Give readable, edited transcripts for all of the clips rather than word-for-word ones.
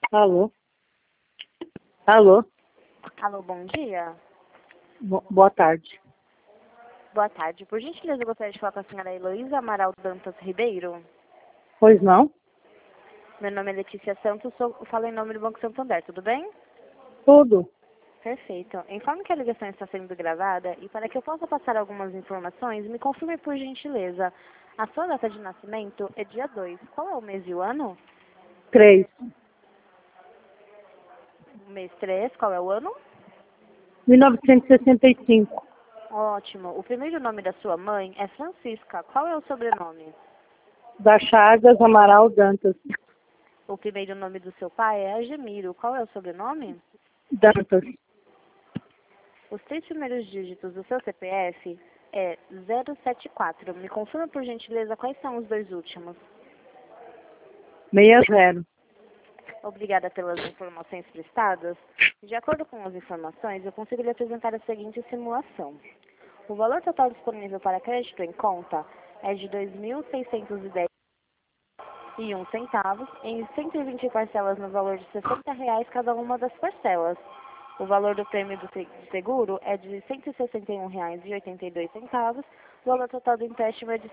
Alô? Alô? Alô, bom dia. Boa tarde. Boa tarde. Por gentileza, eu gostaria de falar com a senhora Heloísa Amaral Dantas Ribeiro. Pois não? Meu nome é Letícia Santos, falo em nome do Banco Santander, tudo bem? Tudo. Perfeito. Informe que a ligação está sendo gravada e para que eu possa passar algumas informações, me confirme por gentileza. A sua data de nascimento é dia 2. Qual é o mês e o ano? 3. O mês 3. Qual é o ano? 1965. Ótimo. O primeiro nome da sua mãe é Francisca. Qual é o sobrenome? Da Chagas Amaral Dantas. O primeiro nome do seu pai é Argemiro. Qual é o sobrenome? Dantas. Os 3 primeiros dígitos do seu CPF é 074. Me confirma, por gentileza, quais são os 2 últimos. 60. Obrigada pelas informações prestadas. De acordo com as informações, eu consigo lhe apresentar a seguinte simulação. O valor total disponível para crédito em conta é de R$ 2.610,01 em 120 parcelas no valor de R$ 60 cada uma das parcelas. O valor do prêmio do seguro é de R$ 161,82. O valor total do empréstimo é de R$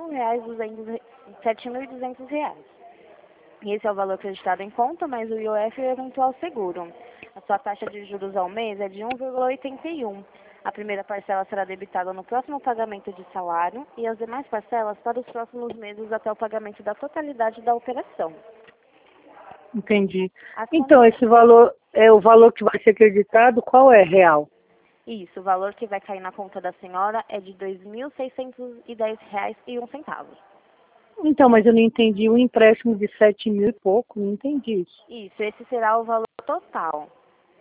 7.200. E esse é o valor acreditado em conta, mais o IOF e o eventual seguro. A sua taxa de juros ao mês é de 1,81. A primeira parcela será debitada no próximo pagamento de salário e as demais parcelas para os próximos meses até o pagamento da totalidade da operação. Entendi. Então, esse valor é o valor que vai ser acreditado, qual é real? Isso, o valor que vai cair na conta da senhora é de R$ 2.610,01. Então, mas eu não entendi o empréstimo de 7 mil e pouco, não entendi isso. Isso, esse será o valor total.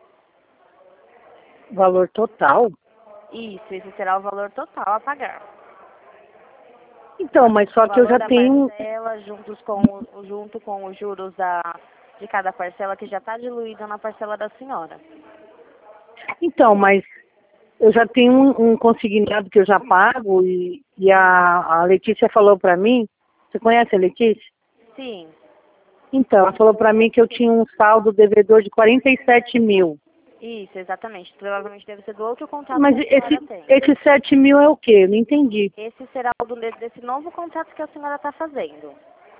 Valor total? Isso, esse será o valor total a pagar. Então, mas só que eu já tenho... Parcela, junto com os juros de cada parcela, que já está diluída na parcela da senhora. Então, mas eu já tenho um consignado que eu já pago e a Letícia falou para mim, você conhece a Letícia? Sim. Então, ela falou para mim que eu tinha um saldo devedor de 47 mil. Isso, exatamente. Provavelmente deve ser do outro contrato Mas que a senhora tem. esse 7 mil é o quê? Eu não entendi. Esse será o desse novo contrato que a senhora está fazendo.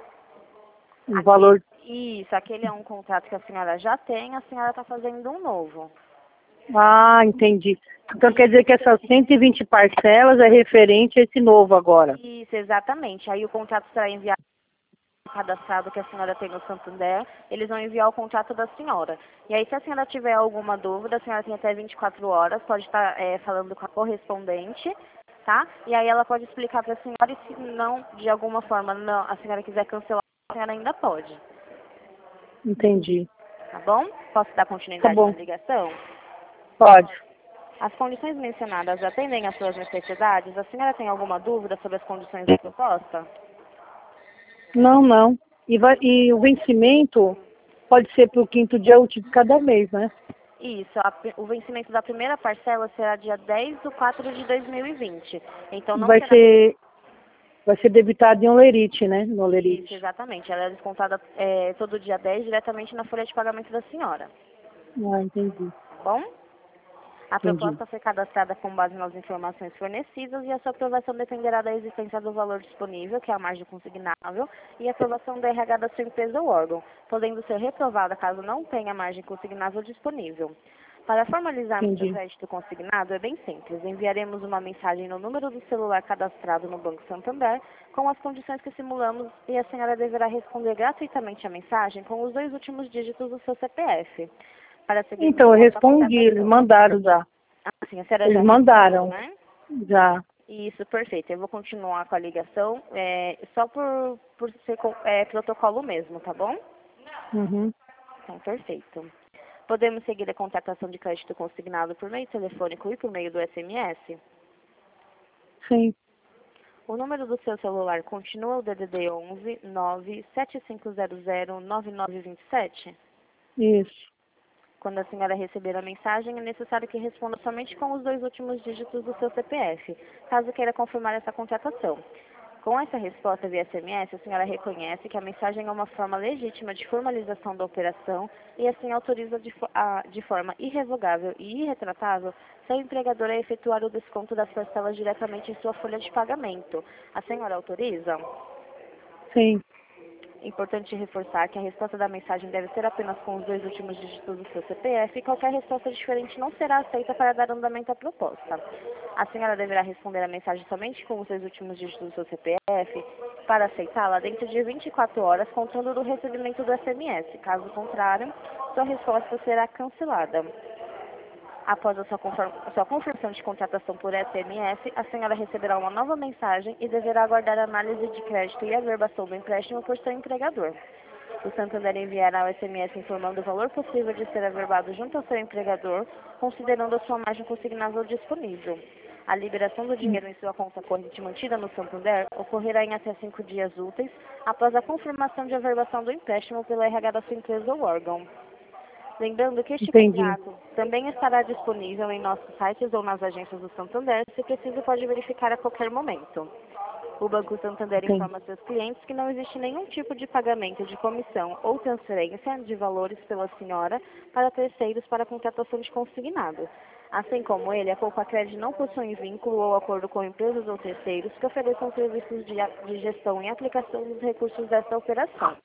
O valor... Isso, aquele é um contrato que a senhora já tem, a senhora está fazendo um novo. Ah, entendi. Então quer dizer que essas 120 parcelas é referente a esse novo agora. Isso, exatamente. Aí o contrato será enviado ao cadastrado que a senhora tem no Santander, eles vão enviar o contrato da senhora. E aí, se a senhora tiver alguma dúvida, a senhora tem até 24 horas, pode estar falando com a correspondente, tá? E aí ela pode explicar para a senhora e se não, de alguma forma, não, a senhora quiser cancelar, a senhora ainda pode. Entendi. Tá bom? Posso dar Tá continuidade bom. na ligação? Pode. As condições mencionadas atendem às suas necessidades? A senhora tem alguma dúvida sobre as condições da proposta? Não, não. E o vencimento pode ser para o 5º dia útil de cada mês, né? Isso, o vencimento da primeira parcela será dia 10/4/2020. Então não será... Vai ser debitado em Olerite, né? No Olerite. Isso, exatamente. Ela é descontada todo dia 10 diretamente na folha de pagamento da senhora. Ah, entendi. Tá bom? A Entendi. proposta foi cadastrada com base nas informações fornecidas e a sua aprovação dependerá da existência do valor disponível, que é a margem consignável, e a aprovação da RH da sua empresa ou órgão, podendo ser reprovada caso não tenha margem consignável disponível. Para formalizarmos o crédito consignado é bem simples. Enviaremos uma mensagem no número do celular cadastrado no Banco Santander com as condições que simulamos e a senhora deverá responder gratuitamente a mensagem com os 2 últimos dígitos do seu CPF. Então, eu respondi, eles mandaram já. Ah, sim, a senhora Eles já mandaram. respondeu, né? Já. Isso, perfeito. Eu vou continuar com a ligação, só por ser protocolo mesmo, tá bom? Uhum. Então, perfeito. Podemos seguir a contratação de crédito consignado por meio telefônico e por meio do SMS? Sim. O número do seu celular continua o DDD 11 97500 9927? Isso. Quando a senhora receber a mensagem, é necessário que responda somente com os 2 últimos dígitos do seu CPF, caso queira confirmar essa contratação. Com essa resposta via SMS, a senhora reconhece que a mensagem é uma forma legítima de formalização da operação e assim autoriza de forma irrevogável e irretratável seu empregador a efetuar o desconto das parcelas diretamente em sua folha de pagamento. A senhora autoriza? Sim. Importante reforçar que a resposta da mensagem deve ser apenas com os 2 últimos dígitos do seu CPF e qualquer resposta diferente não será aceita para dar andamento à proposta. A senhora deverá responder a mensagem somente com os 2 últimos dígitos do seu CPF para aceitá-la dentro de 24 horas, contando do recebimento do SMS. Caso contrário, sua resposta será cancelada. Após a sua confirmação de contratação por SMS, a senhora receberá uma nova mensagem e deverá aguardar a análise de crédito e averbação do empréstimo por seu empregador. O Santander enviará o SMS informando o valor possível de ser averbado junto ao seu empregador, considerando a sua margem consignável disponível. A liberação do dinheiro em sua conta corrente mantida no Santander ocorrerá em até 5 dias úteis após a confirmação de averbação do empréstimo pela RH da sua empresa ou órgão. Lembrando que este contrato também estará disponível em nossos sites ou nas agências do Santander, se preciso pode verificar a qualquer momento. O Banco Santander informa seus clientes que não existe nenhum tipo de pagamento de comissão ou transferência de valores pela senhora para terceiros para contratação de consignado. Assim como ele, a Poupa-Cred não possui vínculo ou acordo com empresas ou terceiros que ofereçam serviços de gestão e aplicação dos recursos dessa operação.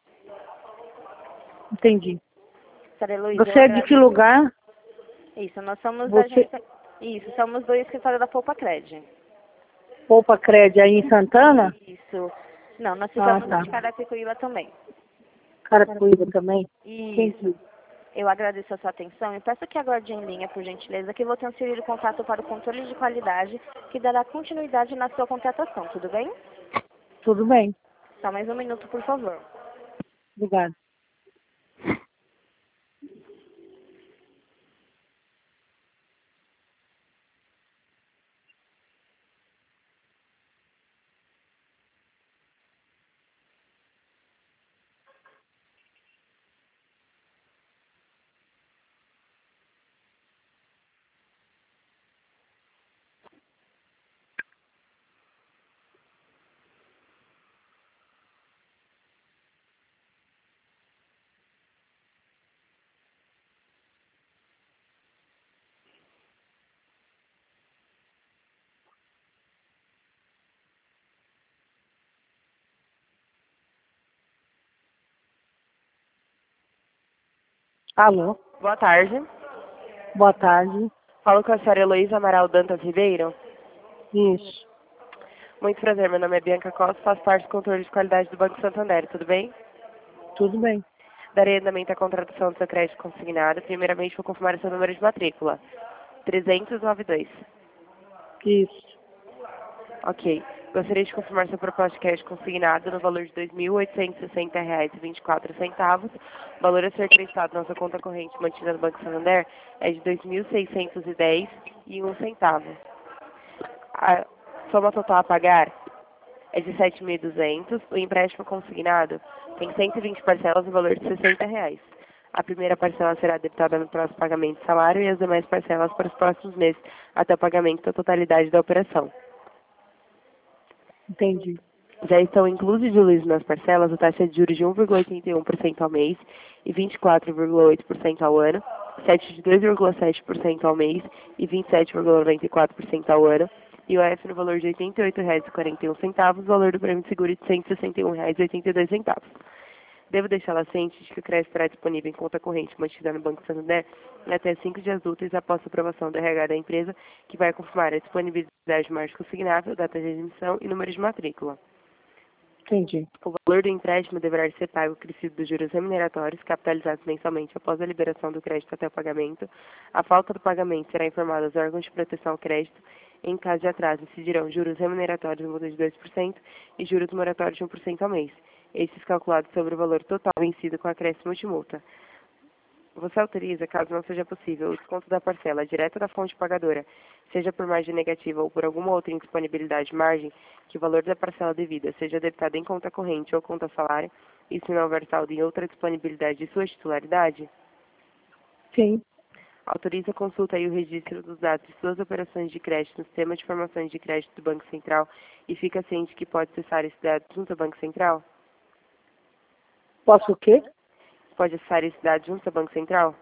Entendi. Heloísa, Você é de que lugar? Isso, nós somos da agência... Isso, somos do escritório da Poupa-Cred. Poupa-Cred aí em Santana? Isso. Não, nós ficamos tá. de Carapicuíba também. Carapicuíba também? Isso. Entendi. Eu agradeço a sua atenção e peço que aguarde em linha, por gentileza, que vou transferir o contato para o controle de qualidade, que dará continuidade na sua contratação, tudo bem? Tudo bem. Só mais um minuto, por favor. Obrigada. Alô? Boa tarde. Boa tarde. Falo com a senhora Heloísa Amaral Dantas Ribeiro. Isso. Muito prazer, meu nome é Bianca Costa, faço parte do controle de qualidade do Banco Santander, tudo bem? Tudo bem. Darei andamento à contratação do seu crédito consignado. Primeiramente, vou confirmar o seu número de matrícula. 392. Isso. Ok. Gostaria de confirmar sua proposta de crédito consignado no valor de R$ 2.860,24. O valor a ser acreditado na sua conta corrente mantida no Banco Santander é de R$ 2.610,01. A soma total a pagar é de 7.200. O empréstimo consignado tem 120 parcelas no valor de R$ 60. A primeira parcela será debitada no próximo pagamento de salário e as demais parcelas para os próximos meses, até o pagamento da totalidade da operação. Entendi. Já estão inclusos e diluídos nas parcelas a taxa de juros de 1,81% ao mês e 24,8% ao ano, 7 de 2,7% ao mês e 27,94% ao ano, e o IOF no valor de R$ 88,41, o valor do prêmio de seguro de R$ 161,82. Devo deixá-la ciente de que o crédito estará disponível em conta corrente mantida no Banco Santander em até 5 dias úteis após a aprovação da RH da empresa, que vai confirmar a disponibilidade de margem consignável, data de emissão e número de matrícula. Entendi. O valor do empréstimo deverá ser pago acrescido dos juros remuneratórios, capitalizados mensalmente após a liberação do crédito até o pagamento. A falta do pagamento será informada aos órgãos de proteção ao crédito. Em caso de atraso, incidirão juros remuneratórios multa de 2% e juros moratórios de 1% ao mês. Estes calculados sobre o valor total vencido com acréscimo de multa. Você autoriza, caso não seja possível, o desconto da parcela direto da fonte pagadora, seja por margem negativa ou por alguma outra indisponibilidade de margem, que o valor da parcela devida seja debitado em conta corrente ou conta salário, e se não houver saldo em outra disponibilidade de sua titularidade? Sim. Autoriza a consulta e o registro dos dados de suas operações de crédito no sistema de informações de crédito do Banco Central e fica ciente que pode acessar esse dado junto ao Banco Central? Posso o quê? Pode acessar esse dado junto ao Banco Central?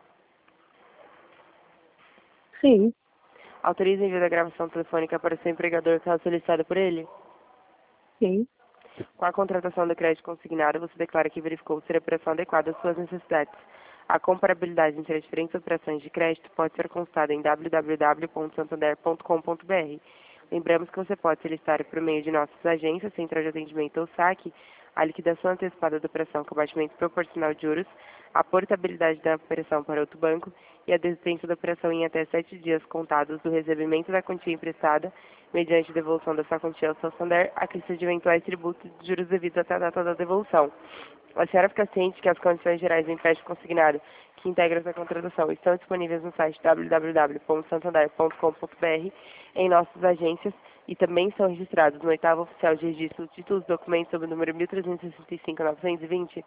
Sim, Autoriza o envio da gravação telefônica para o seu empregador caso solicitada por ele? sim. Com a contratação do crédito consignado, você declara que verificou ser a operação adequada às suas necessidades. A comparabilidade entre as diferentes operações de crédito pode ser consultada em www.santander.com.br. Lembramos que você pode solicitar por meio de nossas agências, central de atendimento ou saque, a liquidação antecipada da operação com abatimento proporcional de juros, a portabilidade da operação para outro banco e a desistência da operação em até 7 dias contados do recebimento da quantia emprestada, mediante devolução da sua quantia ao Santander, a crista de eventuais tributos de juros devidos até a data da devolução. A senhora fica ciente que as condições gerais do empréstimo consignado que integram essa contratação estão disponíveis no site www.santander.com.br, em nossas agências e também são registrados no 8º Oficial de Registro de Títulos e Documentos sob o número 1365-920?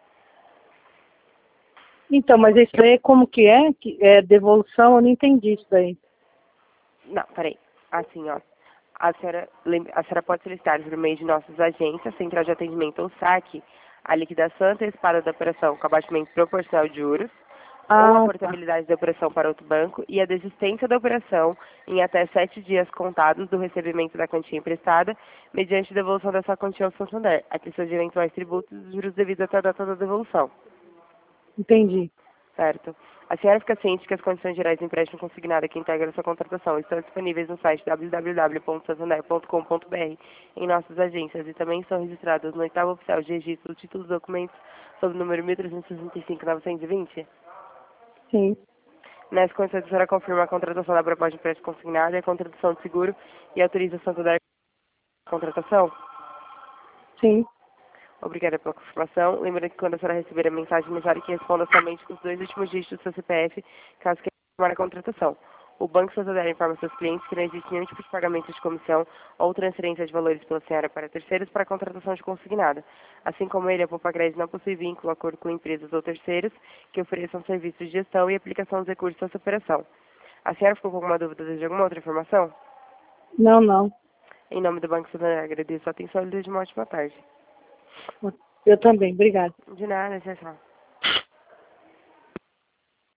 Então, mas isso aí como que é? Que é devolução? Eu não entendi isso daí. Não, peraí. Assim, ó. A senhora pode solicitar por meio de nossas agências, central de atendimento ou saque, a liquidação antecipada da operação com abatimento proporcional de juros, ou a Ah, tá. portabilidade da operação para outro banco e a desistência da operação em até 7 dias contados do recebimento da quantia emprestada, mediante devolução dessa quantia ao Santander, a questão de eventuais tributos e juros devidos até a data da devolução. Entendi. Certo. A senhora fica ciente que as condições gerais do empréstimo consignado que integram sua contratação estão disponíveis no site www.santander.com.br, em nossas agências, e também são registradas no 8º Oficial de Registro de Títulos e Documentos sob o número 1365-920? Sim, Nessa condição, a senhora confirma a contratação da proposta de empréstimo consignado e a contratação de seguro e autoriza a Santander a contratação? sim. Obrigada pela confirmação. Lembrando que quando a senhora receber a mensagem, necessário que responda somente com os 2 últimos dígitos do seu CPF, caso queira confirmar a contratação. O Banco Santander informa seus clientes que não existe nenhum tipo de pagamento de comissão ou transferência de valores pela senhora para terceiros para a contratação de consignada. Assim como ele, a Poupa Crédito não possui vínculo, acordo com empresas ou terceiros que ofereçam serviços de gestão e aplicação dos recursos dessa operação. A senhora ficou com alguma dúvida de alguma outra informação? Não, não. Em nome do Banco Santander, agradeço a atenção e desejo uma ótima tarde. Eu também. Obrigada. De nada, tchau, tchau.